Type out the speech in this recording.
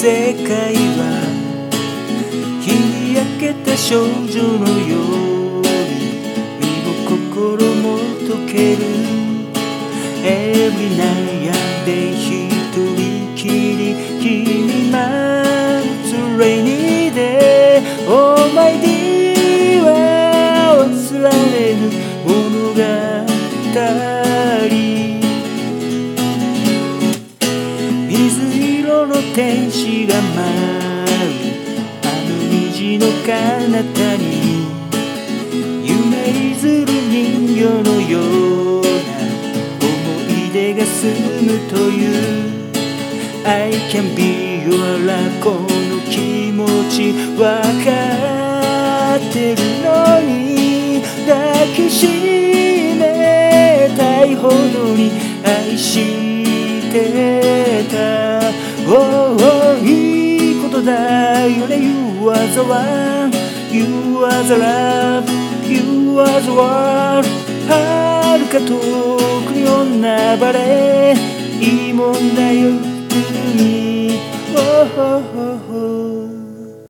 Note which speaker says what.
Speaker 1: 世界は日に焼けた少女のように身も心も溶ける Every night で一人きり君待つ Rainy day Oh my dear 忘れぬ物語水色の天使が舞うあの虹の彼方に夢譲る人形のような思い出が住むという I can be your love この気持ちわかってるのに抱きしめたいほどに愛してた Oh, oh いいことだよね You are the one You are the love You are the world 遥か遠くに女バレいいもんだよ海 Oh, oh, oh